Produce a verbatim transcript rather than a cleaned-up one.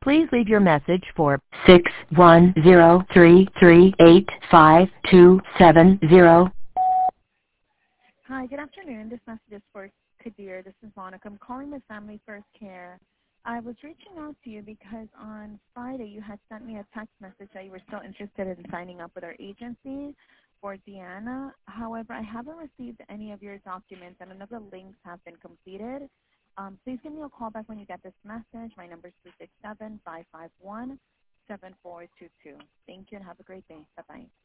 Please leave your message for six one zero three three eight five two seven zero. Hi, good afternoon. This message is for Kadir. This is Monica. I'm calling with Family First Care. I was reaching out to you because on Friday you had sent me a text message that you were still interested in signing up with our agency for Deanna. However, I haven't received any of your documents and none of the links have been completed. Um, please give me a call back when you get this message. My number is two six seven, five five one, seven four two two. Thank you and have a great day. Bye-bye.